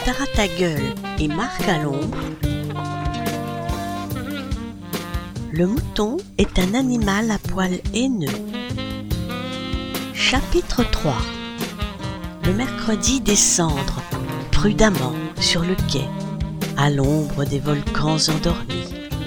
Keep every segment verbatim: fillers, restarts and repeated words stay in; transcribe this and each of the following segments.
Caratagueule et Marc à l'ombre. Le mouton est un animal à poil haineux. Chapitre trois. Le mercredi des cendres, prudemment sur le quai, à l'ombre des volcans endormis.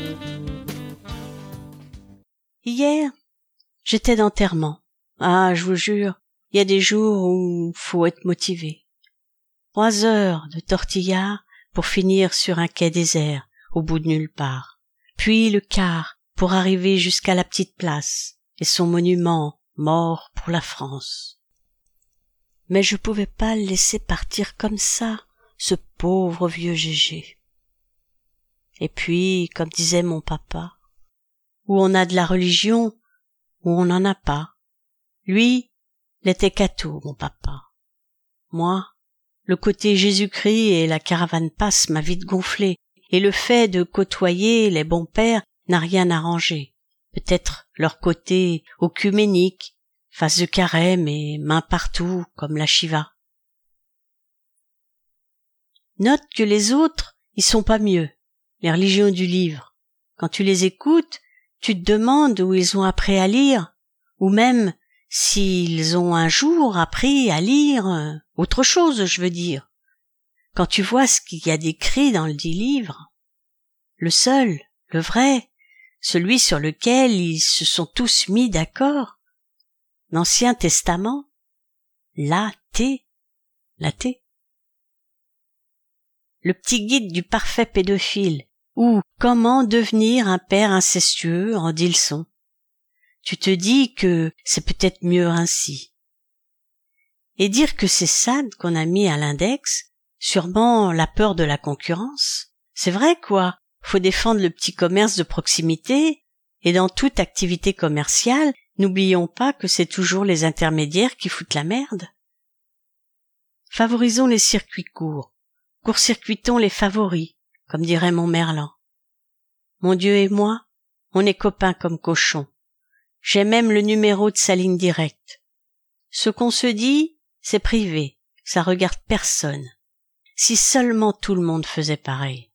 Hier, j'étais d'enterrement. Ah, je vous jure, il y a des jours où faut être motivé. Trois heures de tortillard pour finir sur un quai désert, au bout de nulle part. Puis le quart pour arriver jusqu'à la petite place et son monument mort pour la France. Mais je pouvais pas le laisser partir comme ça, ce pauvre vieux Gégé. Et puis, comme disait mon papa, où on a de la religion, où on n'en a pas. Lui, l'était catho, mon papa. Moi, le côté Jésus-Christ et la caravane passe m'a vite gonflé, et le fait de côtoyer les bons pères n'a rien arrangé. Peut-être leur côté œcuménique, face de carême et main partout comme la Shiva. Note que les autres, ils sont pas mieux, les religions du livre. Quand tu les écoutes, tu te demandes où ils ont appris à lire, ou même s'ils ont un jour appris à lire autre chose, je veux dire. Quand tu vois ce qu'il y a d'écrit dans le dit livre, le seul, le vrai, celui sur lequel ils se sont tous mis d'accord, l'Ancien Testament, l'athée, l'athée. Le petit guide du parfait pédophile, ou comment devenir un père incestueux en dit leçon. Tu te dis que c'est peut-être mieux ainsi. Et dire que c'est Sade qu'on a mis à l'index, sûrement la peur de la concurrence. C'est vrai quoi, faut défendre le petit commerce de proximité, et dans toute activité commerciale, n'oublions pas que c'est toujours les intermédiaires qui foutent la merde. Favorisons les circuits courts, court-circuitons les favoris, comme dirait mon Merlan. Mon Dieu et moi, on est copains comme cochons. J'ai même le numéro de sa ligne directe. Ce qu'on se dit, c'est privé, ça regarde personne. Si seulement tout le monde faisait pareil.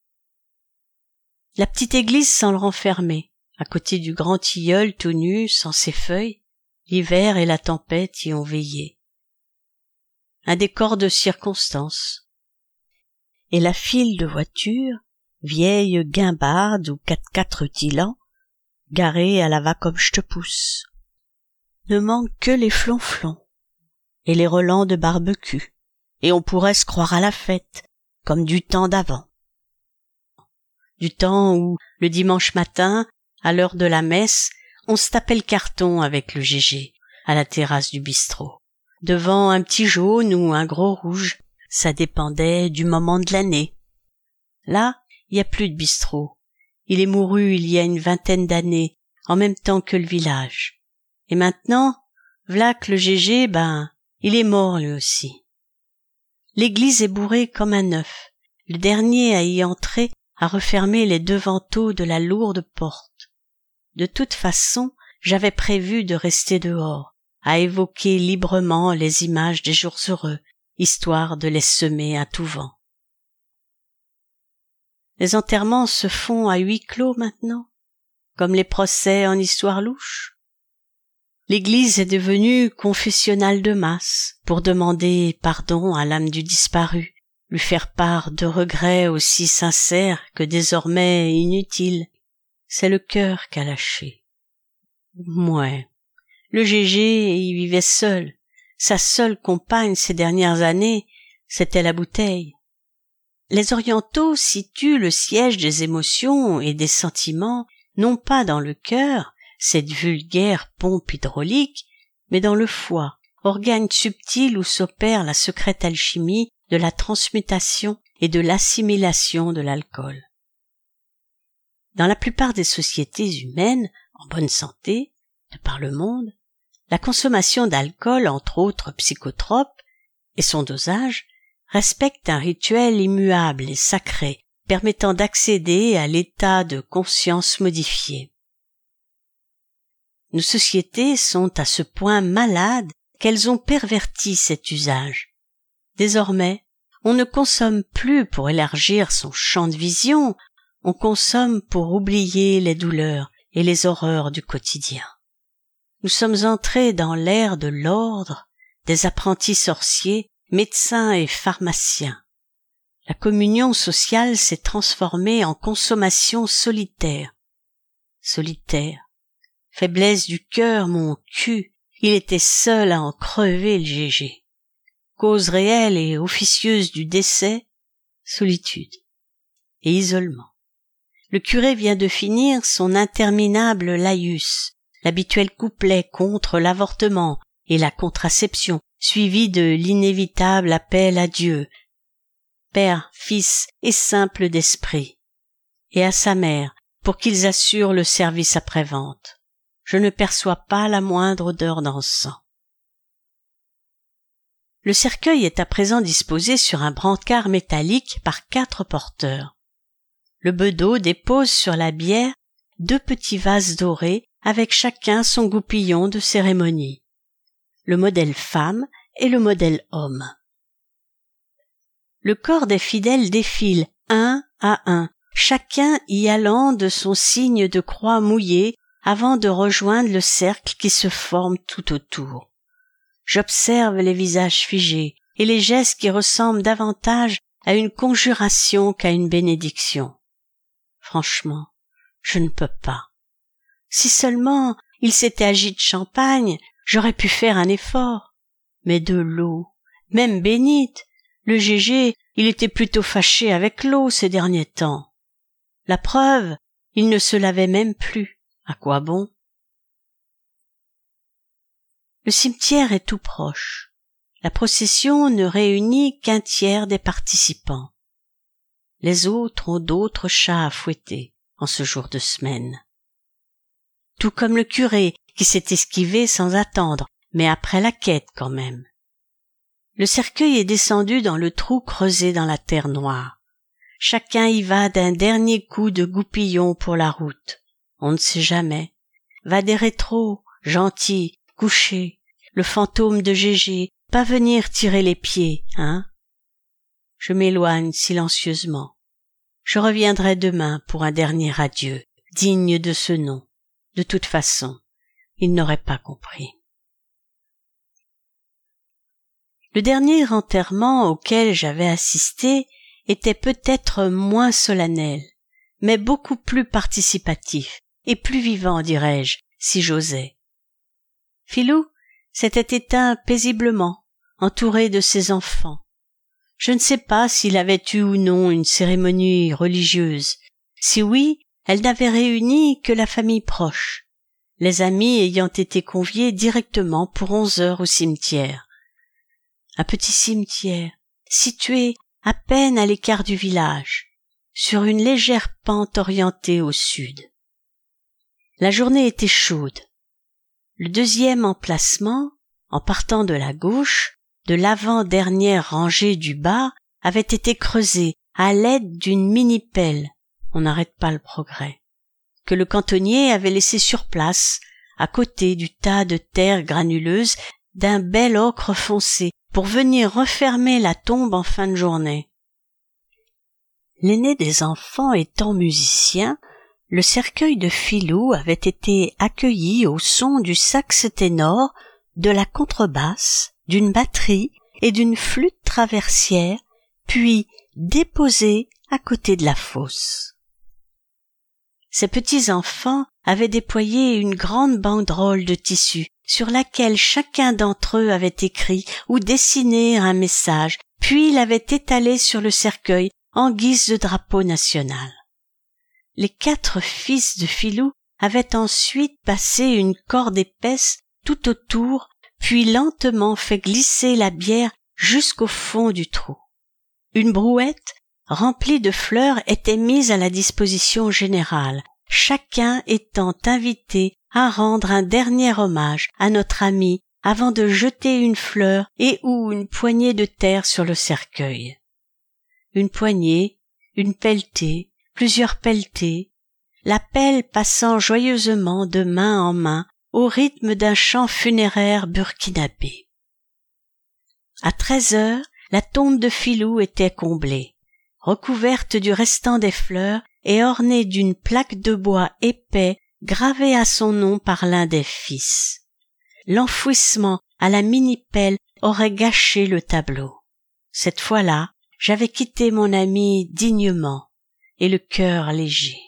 La petite église sans le renfermer, à côté du grand tilleul tout nu, sans ses feuilles, l'hiver et la tempête y ont veillé. Un décor de circonstance. Et la file de voitures, vieille guimbarde ou quatre-quatre rutilant, garée à la va comme je te pousse. Ne manque que les flonflons et les relents de barbecue, et on pourrait se croire à la fête, comme du temps d'avant. Du temps où, le dimanche matin, à l'heure de la messe, on se tapait le carton avec le Gégé, à la terrasse du bistrot. Devant un petit jaune ou un gros rouge, ça dépendait du moment de l'année. Là, il n'y a plus de bistrot. Il est mouru il y a une vingtaine d'années, en même temps que le village. Et maintenant, v'là que le Gégé, ben, il est mort lui aussi. L'église est bourrée comme un œuf. Le dernier à y entrer a refermé les deux vantaux de la lourde porte. De toute façon, j'avais prévu de rester dehors, à évoquer librement les images des jours heureux, histoire de les semer à tout vent. Les enterrements se font à huis clos maintenant, comme les procès en histoire louche. L'église est devenue confessionnal de masse pour demander pardon à l'âme du disparu, lui faire part de regrets aussi sincères que désormais inutiles. C'est le cœur qu'a lâché. Mouais, le Gégé y vivait seul. Sa seule compagne ces dernières années, c'était la bouteille. Les orientaux situent le siège des émotions et des sentiments, non pas dans le cœur, cette vulgaire pompe hydraulique, mais dans le foie, organe subtil où s'opère la secrète alchimie de la transmutation et de l'assimilation de l'alcool. Dans la plupart des sociétés humaines, en bonne santé, de par le monde, la consommation d'alcool, entre autres psychotropes, et son dosage, respecte un rituel immuable et sacré, permettant d'accéder à l'état de conscience modifié. Nos sociétés sont à ce point malades qu'elles ont perverti cet usage. Désormais, On ne consomme plus pour élargir son champ de vision, on consomme pour oublier les douleurs et les horreurs du quotidien. Nous sommes entrés dans l'ère de l'ordre, des apprentis sorciers, médecins et pharmaciens. La communion sociale s'est transformée en consommation solitaire. Solitaire. Faiblesse du cœur, mon cul, il était seul à en crever le gégé. Cause réelle et officieuse du décès, solitude et isolement. Le curé vient de finir son interminable laïus, l'habituel couplet contre l'avortement et la contraception, suivi de l'inévitable appel à Dieu, Père, Fils et simple d'esprit, et à sa mère, pour qu'ils assurent le service après-vente. Je ne perçois pas la moindre odeur d'encens. Le cercueil est à présent disposé sur un brancard métallique par quatre porteurs. Le bedeau dépose sur la bière deux petits vases dorés avec chacun son goupillon de cérémonie. Le modèle femme et le modèle homme. Le corps des fidèles défile un à un, chacun y allant de son signe de croix mouillée avant de rejoindre le cercle qui se forme tout autour. J'observe les visages figés et les gestes qui ressemblent davantage à une conjuration qu'à une bénédiction. Franchement, je ne peux pas. Si seulement il s'était agi de champagne, j'aurais pu faire un effort. Mais de l'eau, même bénite, le Gégé, il était plutôt fâché avec l'eau ces derniers temps. La preuve, il ne se lavait même plus. À quoi bon? Le cimetière est tout proche. La procession ne réunit qu'un tiers des participants. Les autres ont d'autres chats à fouetter en ce jour de semaine. Tout comme le curé qui s'est esquivé sans attendre, mais après la quête quand même. Le cercueil est descendu dans le trou creusé dans la terre noire. Chacun y va d'un dernier coup de goupillon pour la route. On ne sait jamais. Va des rétros, gentil, couché, le fantôme de Gégé, pas venir tirer les pieds, hein? Je m'éloigne silencieusement. Je reviendrai demain pour un dernier adieu, digne de ce nom. De toute façon, il n'aurait pas compris. Le dernier enterrement auquel j'avais assisté était peut-être moins solennel, mais beaucoup plus participatif et plus vivant, dirais-je, si j'osais. Filou s'était éteint paisiblement, entouré de ses enfants. Je ne sais pas s'il avait eu ou non une cérémonie religieuse. Si oui, elle n'avait réuni que la famille proche, les amis ayant été conviés directement pour onze heures au cimetière. Un petit cimetière, situé à peine à l'écart du village, sur une légère pente orientée au sud. La journée était chaude. Le deuxième emplacement, en partant de la gauche, de l'avant-dernière rangée du bas, avait été creusé à l'aide d'une mini-pelle, on n'arrête pas le progrès, que le cantonnier avait laissé sur place, à côté du tas de terre granuleuse d'un bel ocre foncé, pour venir refermer la tombe en fin de journée. L'aîné des enfants étant musicien, le cercueil de Filou avait été accueilli au son du saxe ténor, de la contrebasse, d'une batterie et d'une flûte traversière, puis déposé à côté de la fosse. Ces petits-enfants avaient déployé une grande banderole de tissu sur laquelle chacun d'entre eux avait écrit ou dessiné un message, puis l'avait étalé sur le cercueil en guise de drapeau national. Les quatre fils de Filou avaient ensuite passé une corde épaisse tout autour, puis lentement fait glisser la bière jusqu'au fond du trou. Une brouette remplie de fleurs était mise à la disposition générale, chacun étant invité à rendre un dernier hommage à notre ami avant de jeter une fleur et ou une poignée de terre sur le cercueil. Une poignée, une pelletée, plusieurs pelletées, la pelle passant joyeusement de main en main au rythme d'un chant funéraire burkinabé. À treize heures, la tombe de Filou était comblée, recouverte du restant des fleurs et ornée d'une plaque de bois épais gravée à son nom par l'un des fils. L'enfouissement à la mini-pelle aurait gâché le tableau. Cette fois-là, j'avais quitté mon ami dignement et le cœur léger.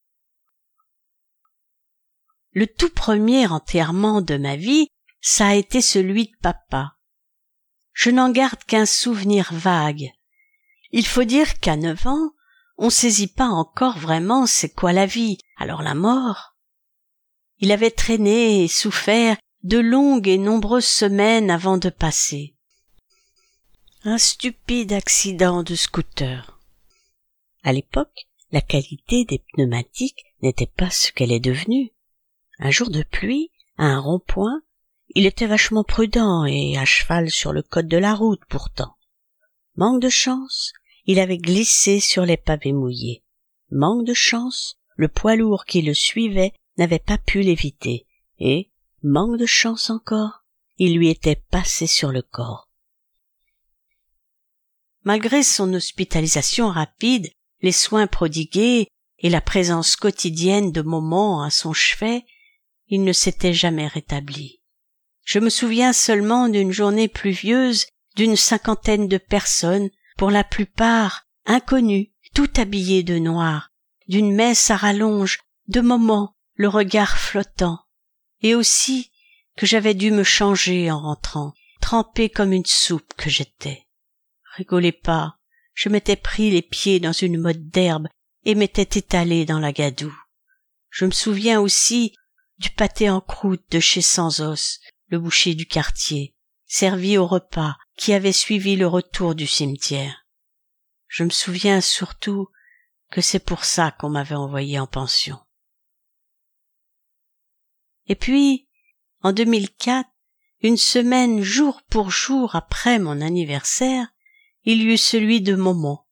Le tout premier enterrement de ma vie, ça a été celui de papa. Je n'en garde qu'un souvenir vague. Il faut dire qu'à neuf ans, on saisit pas encore vraiment c'est quoi la vie, alors la mort. Il avait traîné et souffert de longues et nombreuses semaines avant de passer. Un stupide accident de scooter. À l'époque, la qualité des pneumatiques n'était pas ce qu'elle est devenue. Un jour de pluie, à un rond-point, il était vachement prudent et à cheval sur le code de la route pourtant. Manque de chance, il avait glissé sur les pavés mouillés. Manque de chance, le poids lourd qui le suivait n'avait pas pu l'éviter. Et, manque de chance encore, il lui était passé sur le corps. Malgré son hospitalisation rapide, les soins prodigués et la présence quotidienne de moments à son chevet, il ne s'était jamais rétabli. Je me souviens seulement d'une journée pluvieuse d'une cinquantaine de personnes, pour la plupart inconnues, tout habillées de noir, d'une messe à rallonge, de moments le regard flottant, et aussi que j'avais dû me changer en rentrant, trempée comme une soupe que j'étais. Rigolez pas, je m'étais pris les pieds dans une motte d'herbe et m'étais étalée dans la gadoue. Je me souviens aussi du pâté en croûte de chez Sans-Os, le boucher du quartier, servi au repas qui avait suivi le retour du cimetière. Je me souviens surtout que c'est pour ça qu'on m'avait envoyé en pension. Et puis, en deux mille quatre, une semaine jour pour jour après mon anniversaire, il y eut celui de Momo.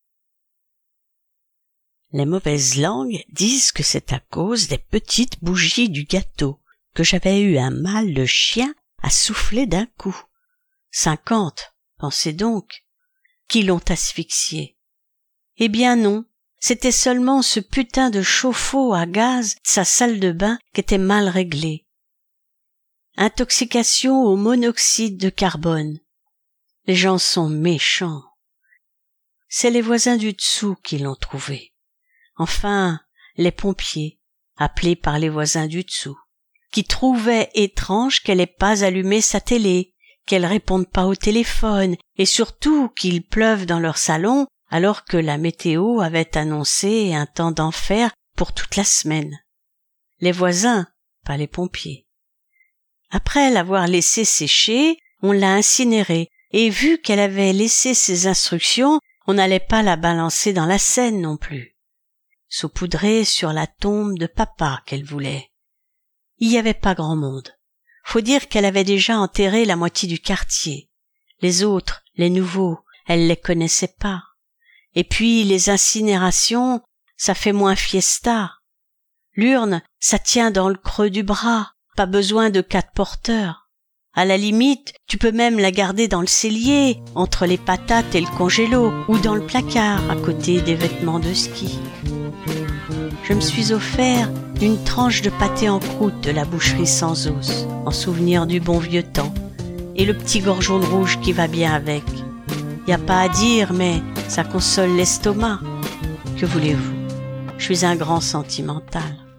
Les mauvaises langues disent que c'est à cause des petites bougies du gâteau que j'avais eu un mal de chien à souffler d'un coup. Cinquante, pensez donc, qui l'ont asphyxié. Eh bien non, c'était seulement ce putain de chauffe-eau à gaz de sa salle de bain qui était mal réglé. Intoxication au monoxyde de carbone. Les gens sont méchants. C'est les voisins du dessous qui l'ont trouvé. Enfin, les pompiers, appelés par les voisins du dessous, qui trouvaient étrange qu'elle ait pas allumé sa télé, qu'elle réponde pas au téléphone, et surtout qu'il pleuve dans leur salon alors que la météo avait annoncé un temps d'enfer pour toute la semaine. Les voisins, pas les pompiers. Après l'avoir laissée sécher, on l'a incinérée, et vu qu'elle avait laissé ses instructions, on n'allait pas la balancer dans la Seine non plus. Saupoudrer sur la tombe de papa qu'elle voulait. Il y avait pas grand monde. Faut dire qu'elle avait déjà enterré la moitié du quartier. Les autres, les nouveaux, elle les connaissait pas. Et puis les incinérations, ça fait moins fiesta. L'urne, ça tient dans le creux du bras, pas besoin de quatre porteurs. À la limite, tu peux même la garder dans le cellier, entre les patates et le congélo, ou dans le placard, à côté des vêtements de ski. Je me suis offert une tranche de pâté en croûte de la boucherie Sans-Os, en souvenir du bon vieux temps, et le petit gorgeon de rouge qui va bien avec. Y a pas à dire, mais ça console l'estomac. Que voulez-vous? Je suis un grand sentimental.